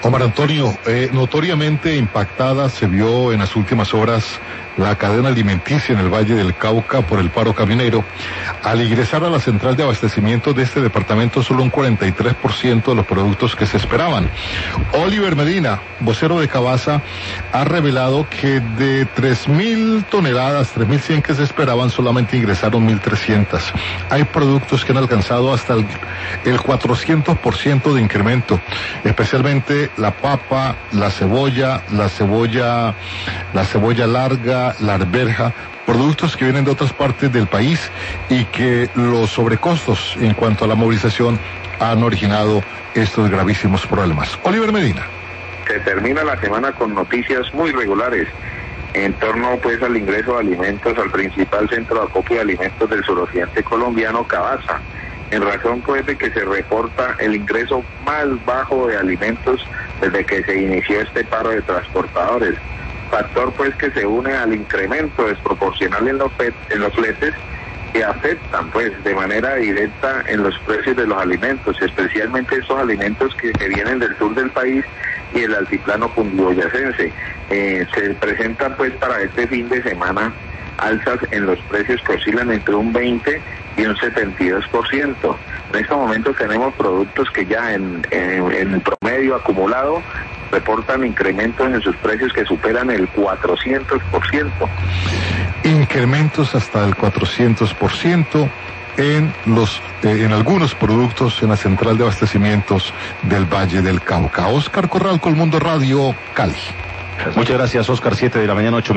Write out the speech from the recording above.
Omar Antonio, notoriamente impactada se vio en las últimas horas la cadena alimenticia en el Valle del Cauca por el paro camionero. Al ingresar a la central de abastecimiento de este departamento, solo un 43% de los productos que se esperaban. Oliver Medina, vocero de Cabasa, ha revelado que de 3.000 toneladas, 3.100 que se esperaban, solamente ingresaron 1.300. Hay productos que han alcanzado hasta el 400% de incremento, especialmente la papa, la cebolla larga, la arveja, productos que vienen de otras partes del país y que los sobrecostos en cuanto a la movilización han originado estos gravísimos problemas. Oliver Medina. Se termina la semana con noticias muy regulares en torno pues al ingreso de alimentos al principal centro de acopio de alimentos del suroccidente colombiano, Cabasa, en razón pues de que se reporta el ingreso más bajo de alimentos desde que se inició este paro de transportadores, factor pues que se une al incremento desproporcional en los fletes que afectan pues de manera directa en los precios de los alimentos, especialmente esos alimentos que vienen del sur del país y el altiplano cundiboyacense. Se presentan pues para este fin de semana alzas en los precios que oscilan entre un 20 y un 72%. En este momento tenemos productos que ya en promedio acumulado reportan incrementos en sus precios que superan el 400%. Incrementos hasta el 400% en algunos productos en la central de abastecimientos del Valle del Cauca. Oscar Corral, Colmundo Radio, Cali. Muchas gracias, Oscar. 7 de la mañana, 8